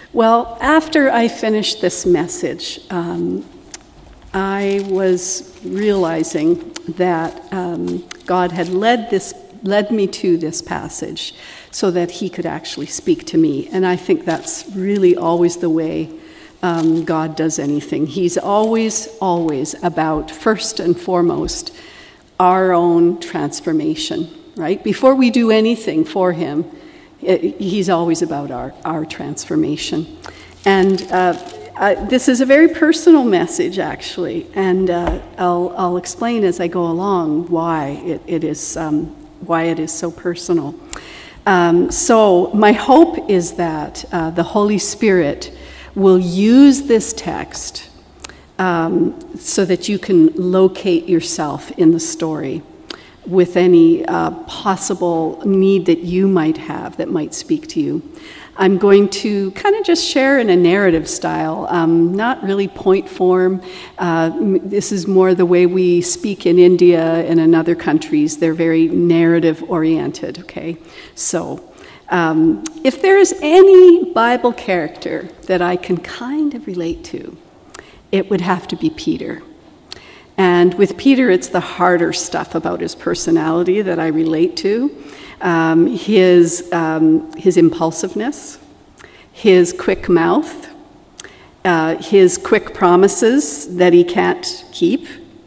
Well, after I finished this message, I was realizing that God had led me to this passage so that he could actually speak to me. And I think that's really always the way God does anything. He's always about, first and foremost, our own transformation, right? Before we do anything for him, he's always about our transformation. And this is a very personal message, actually, and I'll explain as I go along why it is so personal. So my hope is that the Holy Spirit will use this text so that you can locate yourself in the story with any possible need that you might have that might speak to you. I'm going to kind of just share in a narrative style, not really point form. This is more the way we speak in India and in other countries. They're very narrative oriented, okay? So if there is any Bible character that I can kind of relate to, it would have to be Peter. And with Peter, it's the harder stuff about his personality that I relate to. His impulsiveness, his quick mouth, his quick promises that he can't keep.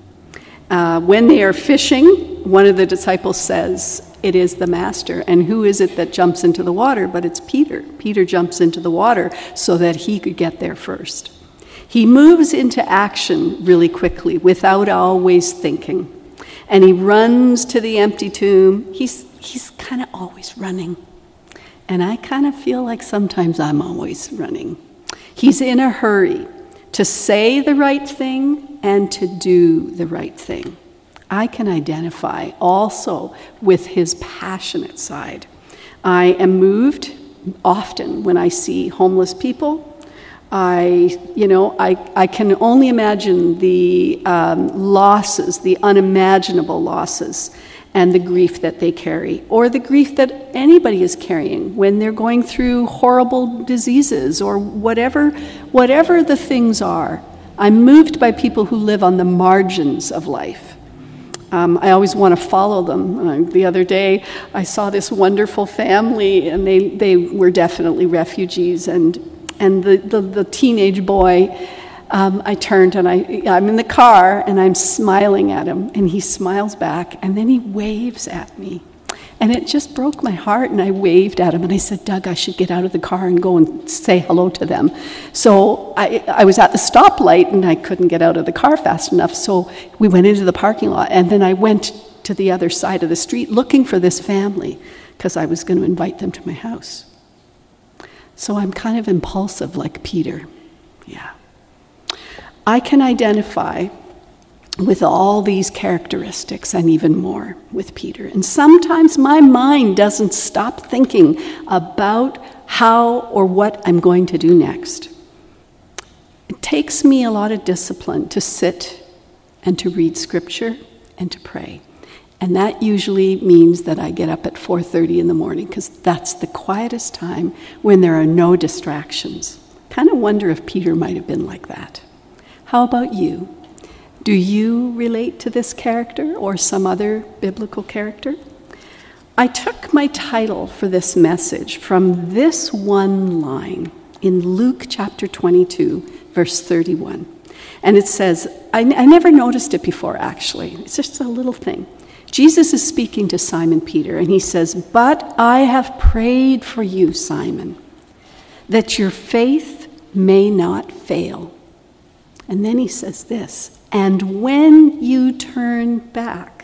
When they are fishing, one of the disciples says, "It is the master." And who is it that jumps into the water? But it's Peter. Peter jumps into the water so that he could get there first. He moves into action really quickly without always thinking. And he runs to the empty tomb. He's kind of always running. And I kind of feel like sometimes I'm always running. He's in a hurry to say the right thing and to do the right thing. I can identify also with his passionate side. I am moved often when I see homeless people. I can only imagine the losses, the unimaginable losses, and the grief that they carry, or the grief that anybody is carrying when they're going through horrible diseases or whatever the things are. I'm moved by people who live on the margins of life. I always want to follow them. The other day, I saw this wonderful family, and they were definitely refugees, and the teenage boy, I turned and I'm in the car and I'm smiling at him, and he smiles back, and then he waves at me. And it just broke my heart, and I waved at him and I said, "Doug, I should get out of the car and go and say hello to them." So I was at the stoplight and I couldn't get out of the car fast enough, so we went into the parking lot, and then I went to the other side of the street looking for this family because I was going to invite them to my house. So I'm kind of impulsive like Peter. Yeah. I can identify with all these characteristics and even more with Peter. And sometimes my mind doesn't stop thinking about how or what I'm going to do next. It takes me a lot of discipline to sit and to read scripture and to pray. And that usually means that I get up at 4:30 in the morning, because that's the quietest time when there are no distractions. Kind of wonder if Peter might have been like that. How about you? Do you relate to this character or some other biblical character? I took my title for this message from this one line in Luke chapter 22, verse 31. And it says, I never noticed it before, actually. It's just a little thing. Jesus is speaking to Simon Peter, and he says, "But I have prayed for you, Simon, that your faith may not fail." And then he says this, "And when you turn back,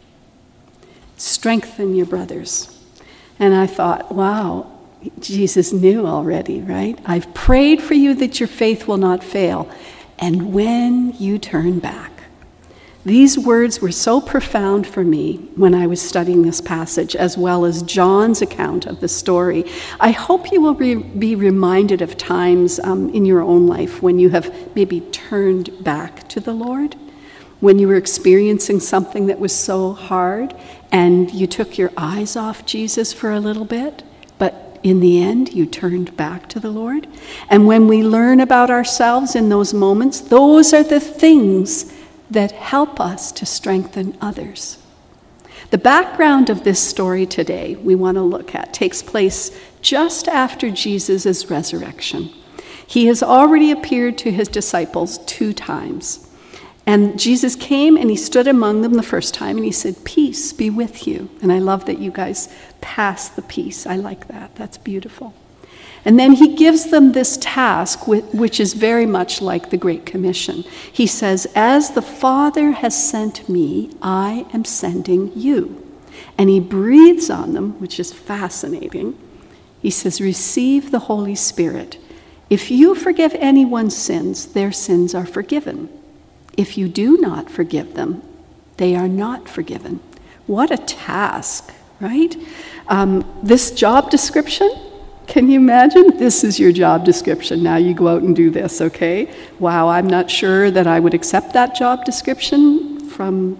strengthen your brothers." And I thought, wow, Jesus knew already, right? "I've prayed for you that your faith will not fail. And when you turn back." These words were so profound for me when I was studying this passage, as well as John's account of the story. I hope you will be reminded of times in your own life when you have maybe turned back to the Lord, when you were experiencing something that was so hard and you took your eyes off Jesus for a little bit, but in the end, you turned back to the Lord. And when we learn about ourselves in those moments, those are the things that help us to strengthen others. The background of this story today we want to look at takes place just after Jesus' resurrection. He has already appeared to his disciples 2 times. And Jesus came and he stood among them the first time and he said, "Peace be with you." And I love that you guys pass the peace. I like that. That's beautiful. And then he gives them this task, which is very much like the Great Commission. He says, "As the Father has sent me, I am sending you." And he breathes on them, which is fascinating. He says, "Receive the Holy Spirit. If you forgive anyone's sins, their sins are forgiven. If you do not forgive them, they are not forgiven." What a task, right? This job description, can you imagine? This is your job description. Now you go out and do this, okay? Wow, I'm not sure that I would accept that job description from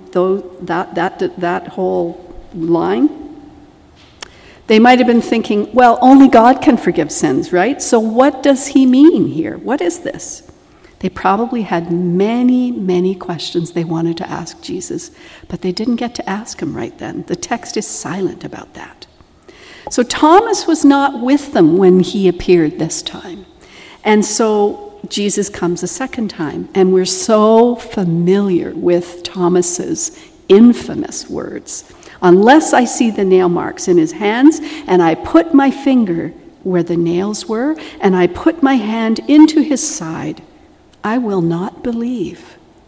that whole line. They might have been thinking, well, only God can forgive sins, right? So what does he mean here? What is this? They probably had many, many questions they wanted to ask Jesus, but they didn't get to ask him right then. The text is silent about that. So Thomas was not with them when he appeared this time. And so Jesus comes a second time, and we're so familiar with Thomas's infamous words. "Unless I see the nail marks in his hands, and I put my finger where the nails were, and I put my hand into his side, I will not believe."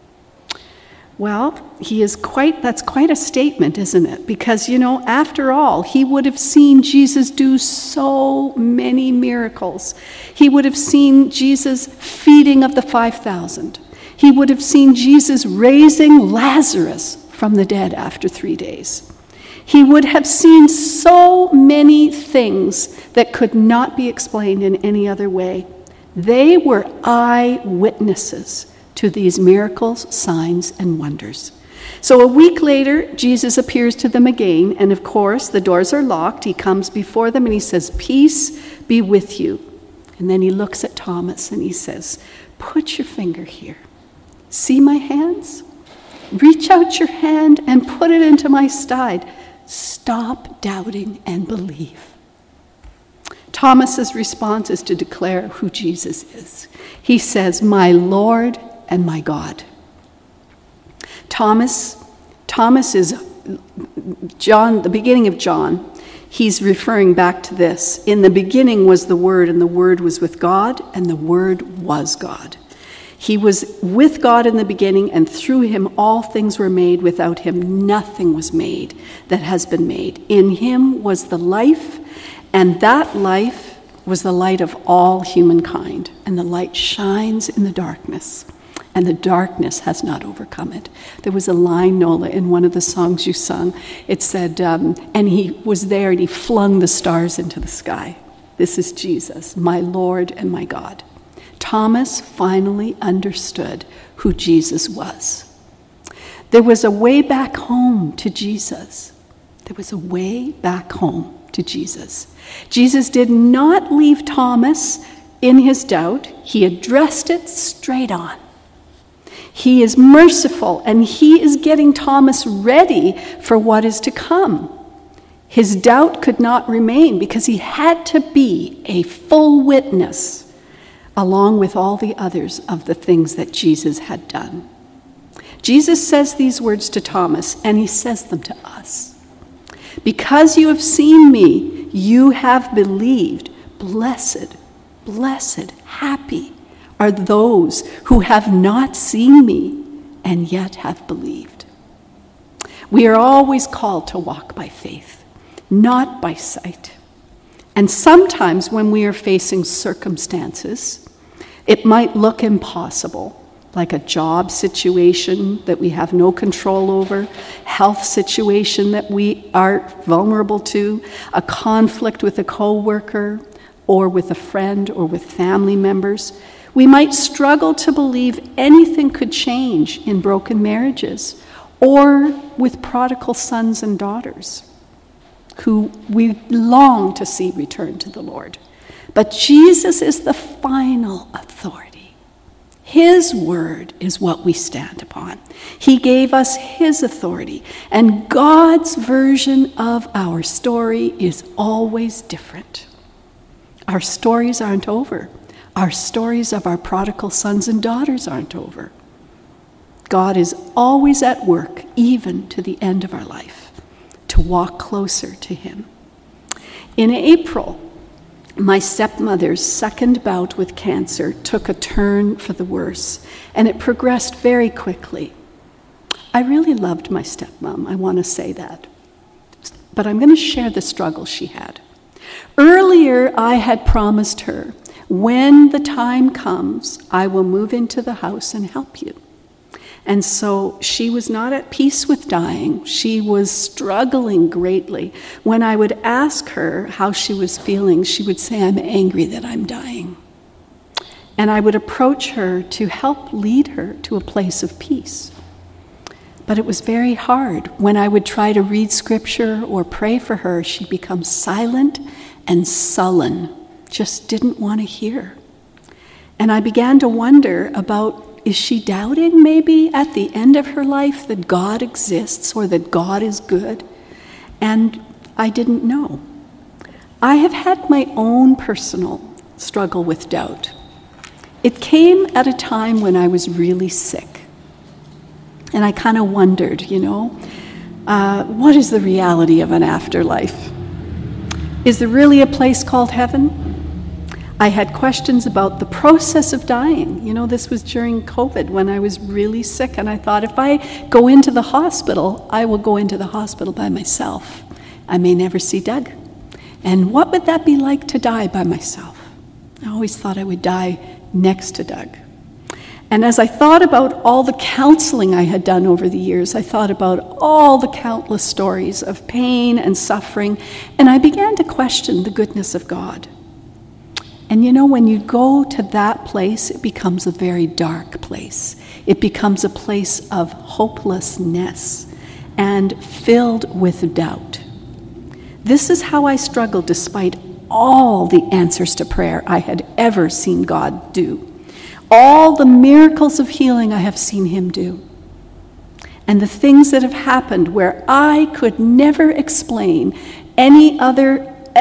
Well, that's quite a statement, isn't it? Because, after all, he would have seen Jesus do so many miracles. He would have seen Jesus feeding of the 5,000. He would have seen Jesus raising Lazarus from the dead after 3 days. He would have seen so many things that could not be explained in any other way. They were eyewitnesses to these miracles, signs, and wonders. So a week later, Jesus appears to them again, and of course, the doors are locked. He comes before them and he says, "Peace be with you." And then he looks at Thomas and he says, "Put your finger here. See my hands? Reach out your hand and put it into my side. Stop doubting and believe." Thomas's response is to declare who Jesus is. He says, "My Lord and my God." Thomas is John, the beginning of John. He's referring back to this. "In the beginning was the Word, and the Word was with God, and the Word was God." He was with God in the beginning, and through him all things were made. Without him nothing was made that has been made. In him was the life, and that life was the light of all humankind. And the light shines in the darkness, and the darkness has not overcome it. There was a line, Nola, in one of the songs you sung. It said, and he was there and he flung the stars into the sky. This is Jesus, my Lord and my God. Thomas finally understood who Jesus was. There was a way back home to Jesus. There was a way back home to Jesus. Jesus did not leave Thomas in his doubt. He addressed it straight on. He is merciful, and he is getting Thomas ready for what is to come. His doubt could not remain because he had to be a full witness along with all the others of the things that Jesus had done. Jesus says these words to Thomas, and he says them to us. "Because you have seen me, you have believed. Blessed, blessed, happy are those who have not seen me and yet have believed." We are always called to walk by faith, not by sight. And sometimes when we are facing circumstances, it might look impossible, like a job situation that we have no control over, health situation that we are vulnerable to, a conflict with a coworker, or with a friend, or with family members. We might struggle to believe anything could change in broken marriages, or with prodigal sons and daughters. who we long to see return to the Lord. But Jesus is the final authority. His word is what we stand upon. He gave us his authority. And God's version of our story is always different. Our stories aren't over. Our stories of our prodigal sons and daughters aren't over. God is always at work, even to the end of our life, to walk closer to him. In April, my stepmother's second bout with cancer took a turn for the worse, and it progressed very quickly. I really loved my stepmom, I want to say that. But I'm going to share the struggle she had. Earlier, I had promised her, when the time comes, I will move into the house and help you. And so she was not at peace with dying. She was struggling greatly. When I would ask her how she was feeling, she would say, I'm angry that I'm dying. And I would approach her to help lead her to a place of peace. But it was very hard. When I would try to read scripture or pray for her, she'd become silent and sullen, just didn't want to hear. And I began to wonder about, is she doubting maybe at the end of her life that God exists or that God is good? And I didn't know. I have had my own personal struggle with doubt. It came at a time when I was really sick. And I kind of wondered, what is the reality of an afterlife? Is there really a place called heaven? I had questions about the process of dying. This was during COVID when I was really sick, and I thought, if I go into the hospital, I will go into the hospital by myself. I may never see Doug. And what would that be like to die by myself? I always thought I would die next to Doug. And as I thought about all the counseling I had done over the years, I thought about all the countless stories of pain and suffering, and I began to question the goodness of God. And when you go to that place, it becomes a very dark place. It becomes a place of hopelessness and filled with doubt. This is how I struggled despite all the answers to prayer I had ever seen God do. All the miracles of healing I have seen him do. And the things that have happened where I could never explain any other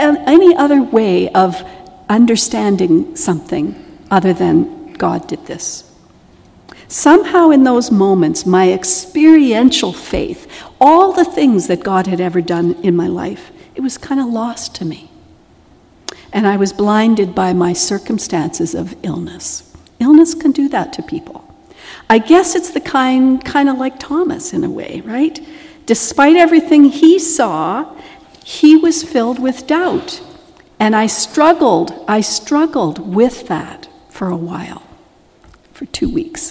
way of understanding something other than God did this. Somehow in those moments, my experiential faith, all the things that God had ever done in my life, it was kind of lost to me. And I was blinded by my circumstances of illness. Illness can do that to people. I guess it's the kind of like Thomas in a way, right? Despite everything he saw, he was filled with doubt. And I struggled with that for a while, for 2 weeks.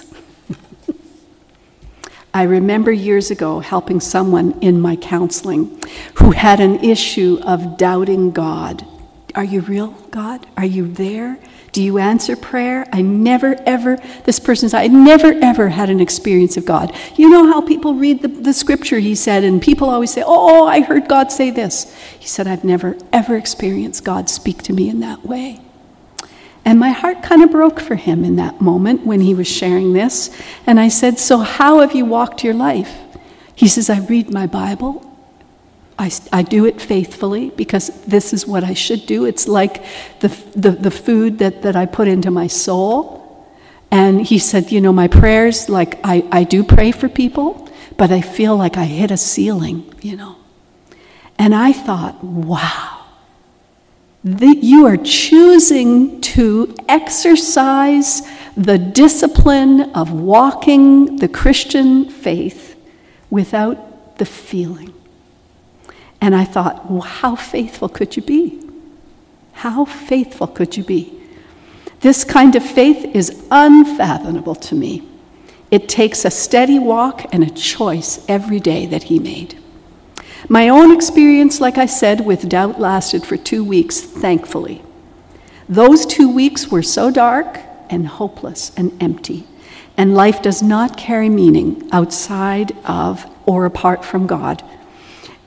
I remember years ago helping someone in my counseling who had an issue of doubting God. Are you real, God? Are you there? Do you answer prayer? I never ever had an experience of God. You know how people read the scripture, he said, and people always say, oh, I heard God say this. He said, I've never ever experienced God speak to me in that way. And my heart kind of broke for him in that moment when he was sharing this. And I said, so how have you walked your life? He says, I read my Bible. I do it faithfully because this is what I should do. It's like the food that I put into my soul. And he said, my prayers, like I do pray for people, but I feel like I hit a ceiling, And I thought, wow, you are choosing to exercise the discipline of walking the Christian faith without the feeling. And I thought, well, how faithful could you be? How faithful could you be? This kind of faith is unfathomable to me. It takes a steady walk and a choice every day that he made. My own experience, like I said, with doubt lasted for 2 weeks, thankfully. Those 2 weeks were so dark and hopeless and empty. And life does not carry meaning outside of or apart from God.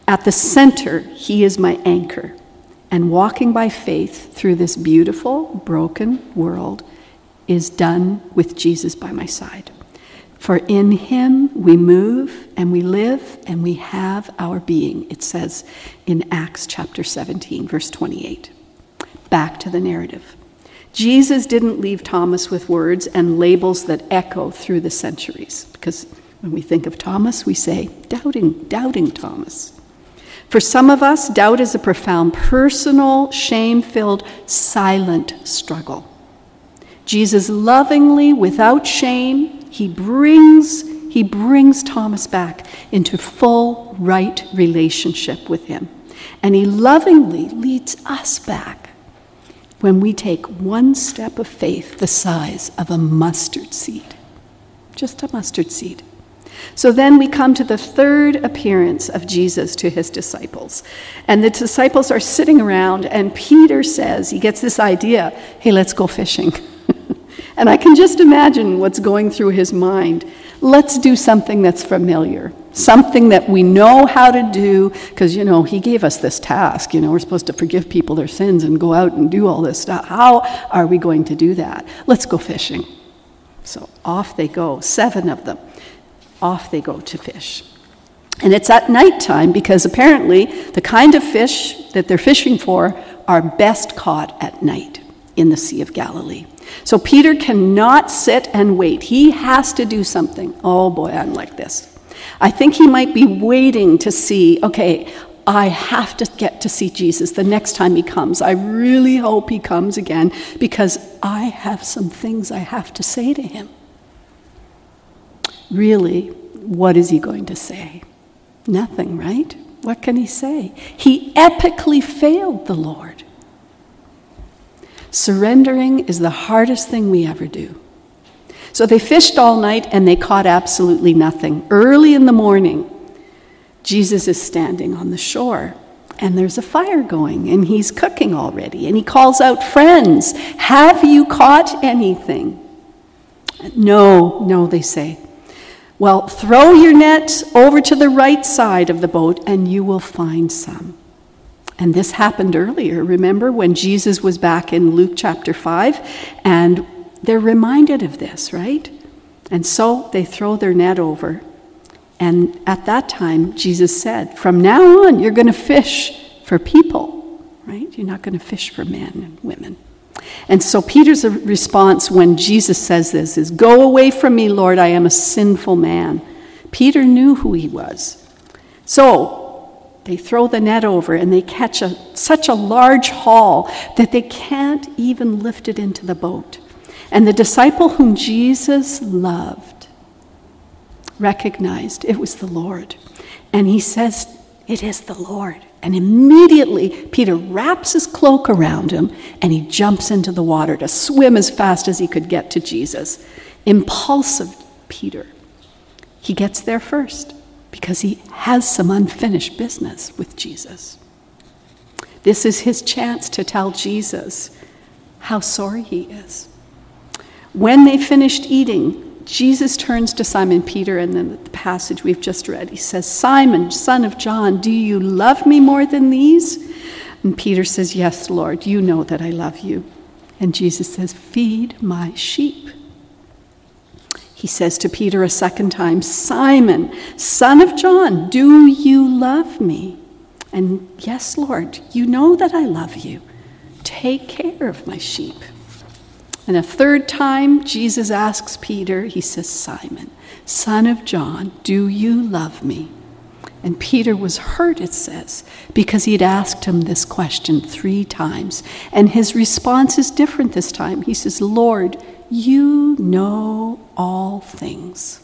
At the center, he is my anchor. And walking by faith through this beautiful, broken world is done with Jesus by my side. For in him we move and we live and we have our being, it says in Acts chapter 17, verse 28. Back to the narrative. Jesus didn't leave Thomas with words and labels that echo through the centuries, because when we think of Thomas, we say, doubting Thomas. For some of us, doubt is a profound, personal, shame-filled, silent struggle. Jesus lovingly, without shame, he brings Thomas back into full, right relationship with him. And he lovingly leads us back when we take one step of faith the size of a mustard seed. Just a mustard seed. So then we come to the third appearance of Jesus to his disciples. And the disciples are sitting around, and Peter says, he gets this idea, hey, let's go fishing. And I can just imagine what's going through his mind. Let's do something that's familiar, something that we know how to do, because, he gave us this task. We're supposed to forgive people their sins and go out and do all this stuff. How are we going to do that? Let's go fishing. So off they go, 7 of them. Off they go to fish. And it's at nighttime because apparently the kind of fish that they're fishing for are best caught at night in the Sea of Galilee. So Peter cannot sit and wait. He has to do something. Oh boy, I'm like this. I think he might be waiting to see, okay, I have to get to see Jesus the next time he comes. I really hope he comes again because I have some things I have to say to him. Really, what is he going to say? Nothing, right? What can he say? He epically failed the Lord. Surrendering is the hardest thing we ever do. So they fished all night and they caught absolutely nothing. Early in the morning, Jesus is standing on the shore and there's a fire going and he's cooking already. And he calls out, friends, have you caught anything? No, they say. Well, throw your net over to the right side of the boat and you will find some. And this happened earlier, remember, when Jesus was back in Luke chapter 5, and they're reminded of this, right? And so they throw their net over. And at that time, Jesus said, from now on, you're going to fish for people, right? You're not going to fish for men and women. And so Peter's response when Jesus says this is, go away from me, Lord, I am a sinful man. Peter knew who he was. So they throw the net over and they catch such a large haul that they can't even lift it into the boat. And the disciple whom Jesus loved recognized it was the Lord. And he says, it is the Lord. And immediately Peter wraps his cloak around him and he jumps into the water to swim as fast as he could get to Jesus. Impulsive Peter. He gets there first because he has some unfinished business with Jesus. This is his chance to tell Jesus how sorry he is. When they finished eating, Jesus turns to Simon Peter, and then the passage we've just read, he says, Simon, son of John, do you love me more than these? And Peter says, yes, Lord, you know that I love you. And Jesus says, feed my sheep. He says to Peter a second time, Simon, son of John, do you love me? And yes, Lord, you know that I love you. Take care of my sheep. And a third time, Jesus asks Peter, he says, Simon, son of John, do you love me? And Peter was hurt, it says, because he'd asked him this question 3 times. And his response is different this time. He says, Lord, you know all things.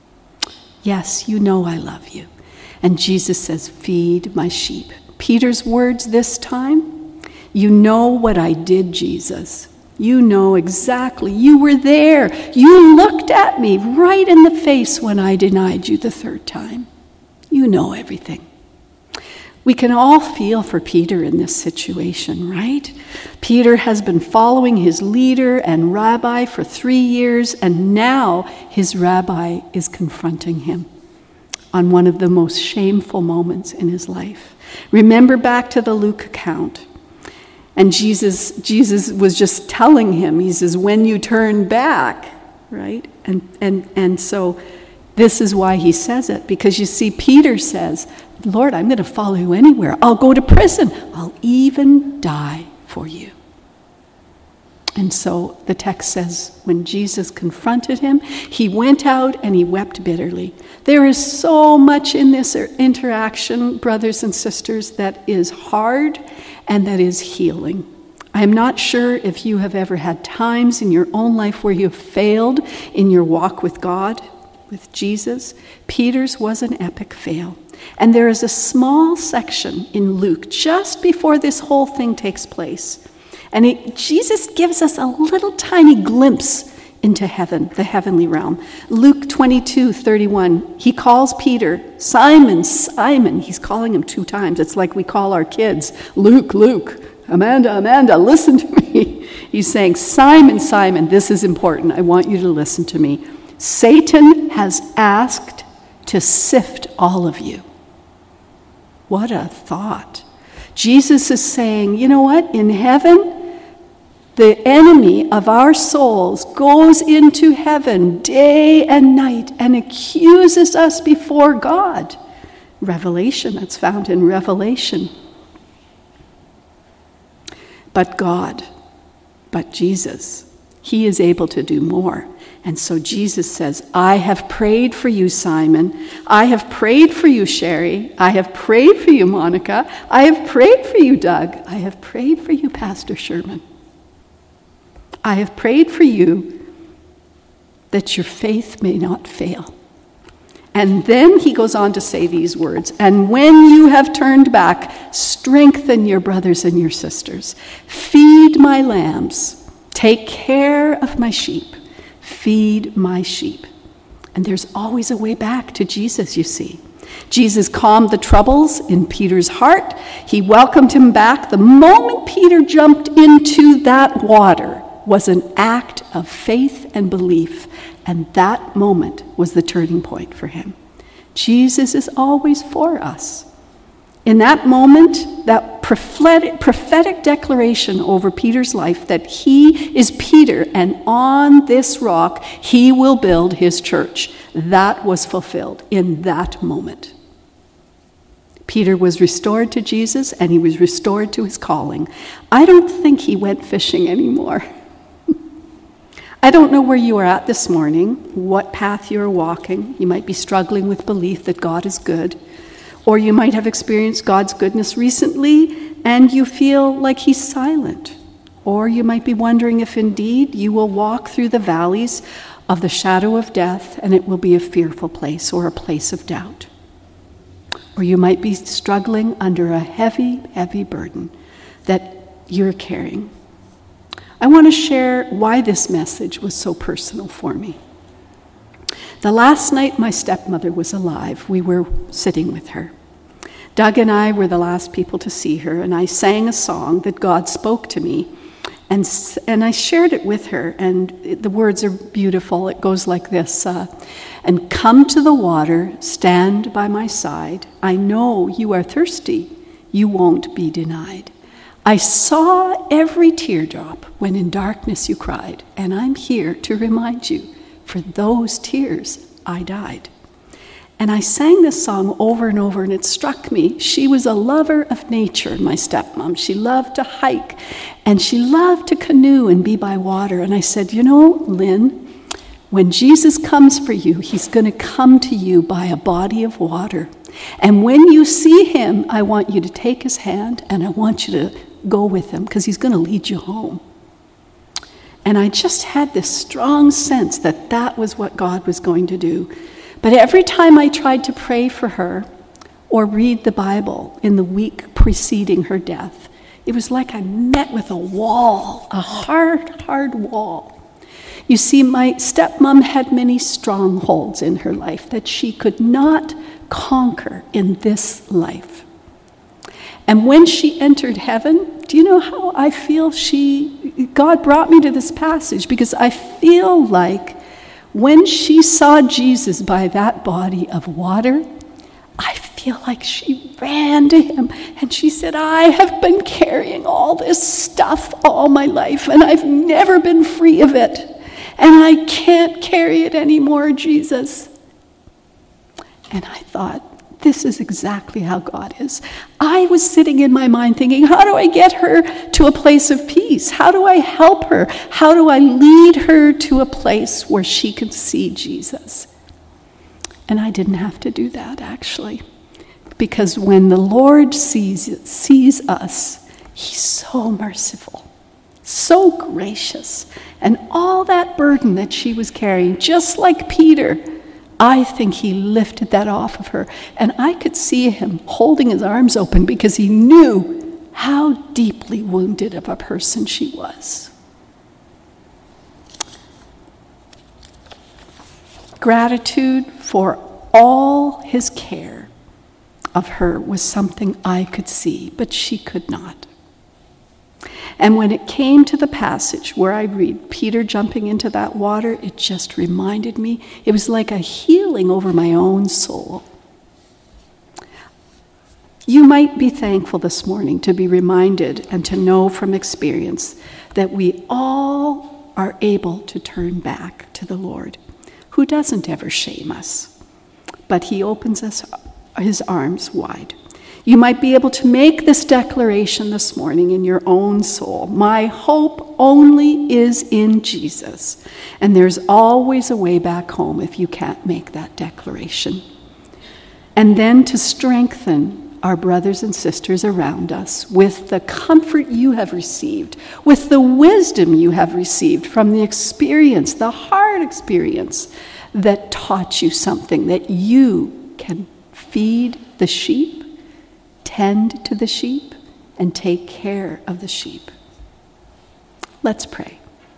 Yes, you know I love you. And Jesus says, feed my sheep. Peter's words this time, you know what I did, Jesus. You know exactly. You were there. You looked at me right in the face when I denied you the 3rd time. You know everything. We can all feel for Peter in this situation, right? Peter has been following his leader and rabbi for 3 years, and now his rabbi is confronting him. on one of the most shameful moments in his life. Remember back to the Luke account. And Jesus was just telling him, he says, when you turn back, right? And so this is why he says it, because you see, Peter says, Lord, I'm going to follow you anywhere. I'll go to prison. I'll even die for you. And so the text says, when Jesus confronted him, he went out and he wept bitterly. There is so much in this interaction, brothers and sisters, that is hard and that is healing. I am not sure if you have ever had times in your own life where you have failed in your walk with God, with Jesus. Peter's was an epic fail. And there is a small section in Luke just before this whole thing takes place. And Jesus gives us a little tiny glimpse into heaven, the heavenly realm. Luke 22:31, he calls Peter, Simon, Simon. He's calling him 2 times. It's like we call our kids, Luke, Luke, Amanda, Amanda, listen to me. He's saying, Simon, Simon, this is important. I want you to listen to me. Satan has asked to sift all of you. What a thought. Jesus is saying, you know what? In heaven, the enemy of our souls goes into heaven day and night and accuses us before God. Revelation, that's found in Revelation. But God, but Jesus, he is able to do more. And so Jesus says, I have prayed for you, Simon. I have prayed for you, Sherry. I have prayed for you, Monica. I have prayed for you, Doug. I have prayed for you, Pastor Sherman. I have prayed for you that your faith may not fail. And then he goes on to say these words, and when you have turned back, strengthen your brothers and your sisters. Feed my lambs. Take care of my sheep. Feed my sheep. And there's always a way back to Jesus, you see. Jesus calmed the troubles in Peter's heart. He welcomed him back. The moment Peter jumped into that water was an act of faith and belief. And that moment was the turning point for him. Jesus is always for us. In that moment, that prophetic declaration over Peter's life that he is Peter and on this rock he will build his church, that was fulfilled in that moment. Peter was restored to Jesus and he was restored to his calling. I don't think he went fishing anymore. I don't know where you are at this morning, what path you're walking. You might be struggling with belief that God is good, or you might have experienced God's goodness recently and you feel like he's silent, or you might be wondering if indeed you will walk through the valleys of the shadow of death and it will be a fearful place or a place of doubt. Or you might be struggling under a heavy, heavy burden that you're carrying. I want to share why this message was so personal for me. The last night my stepmother was alive, we were sitting with her. Doug and I were the last people to see her, and I sang a song that God spoke to me, and I shared it with her, and the words are beautiful. It goes like this, and come to the water, stand by my side. I know you are thirsty, you won't be denied. I saw every teardrop when in darkness you cried, and I'm here to remind you, for those tears I died. And I sang this song over and over, and it struck me. She was a lover of nature, my stepmom. She loved to hike, and she loved to canoe and be by water. And I said, you know, Lynn, when Jesus comes for you, he's going to come to you by a body of water. And when you see him, I want you to take his hand, and I want you to go with him, because he's going to lead you home. And I just had this strong sense that that was what God was going to do. But every time I tried to pray for her or read the Bible in the week preceding her death, it was like I met with a wall, a hard wall. You see, my stepmom had many strongholds in her life that she could not conquer in this life. And when she entered heaven, do you know how I feel God brought me to this passage? Because I feel like when she saw Jesus by that body of water, I feel like she ran to him and she said, I have been carrying all this stuff all my life and I've never been free of it. And I can't carry it anymore, Jesus. And I thought, this is exactly how God is. I was sitting in my mind thinking, how do I get her to a place of peace? How do I help her? How do I lead her to a place where she can see Jesus? And I didn't have to do that, actually. Because when the Lord sees us, he's so merciful, so gracious. And all that burden that she was carrying, just like Peter, I think he lifted that off of her. And I could see him holding his arms open because he knew how deeply wounded of a person she was. Gratitude for all his care of her was something I could see, but she could not. And when it came to the passage where I read Peter jumping into that water, it just reminded me, it was like a healing over my own soul. You might be thankful this morning to be reminded and to know from experience that we all are able to turn back to the Lord, who doesn't ever shame us, but he opens us his arms wide. You might be able to make this declaration this morning in your own soul. My hope only is in Jesus. And there's always a way back home if you can't make that declaration. And then to strengthen our brothers and sisters around us with the comfort you have received, with the wisdom you have received from the experience, the hard experience that taught you something, that you can feed the sheep, tend to the sheep, and take care of the sheep. Let's pray.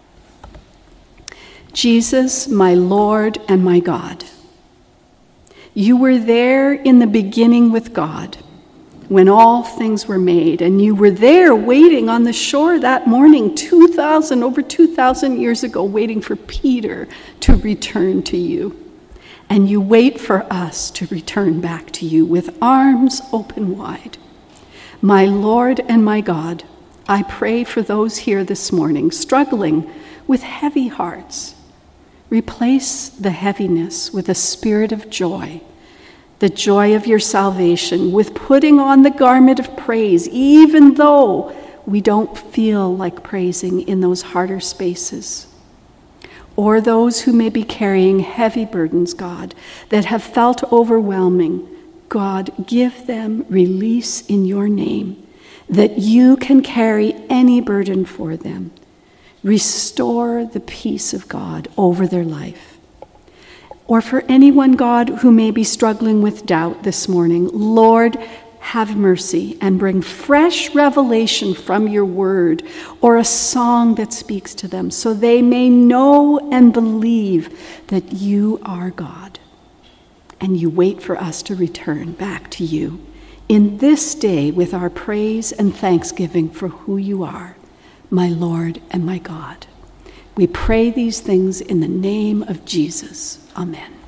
Jesus, my Lord and my God, you were there in the beginning with God when all things were made, and you were there waiting on the shore that morning over 2,000 years ago, waiting for Peter to return to you. And you wait for us to return back to you with arms open wide. My Lord and my God, I pray for those here this morning struggling with heavy hearts. Replace the heaviness with a spirit of joy, the joy of your salvation, with putting on the garment of praise, even though we don't feel like praising in those harder spaces. Or those who may be carrying heavy burdens, God, that have felt overwhelming. God, give them release in your name, that you can carry any burden for them. Restore the peace of God over their life. Or for anyone, God, who may be struggling with doubt this morning, Lord, have mercy and bring fresh revelation from your word or a song that speaks to them so they may know and believe that you are God. And you wait for us to return back to you in this day with our praise and thanksgiving for who you are, my Lord and my God. We pray these things in the name of Jesus. Amen.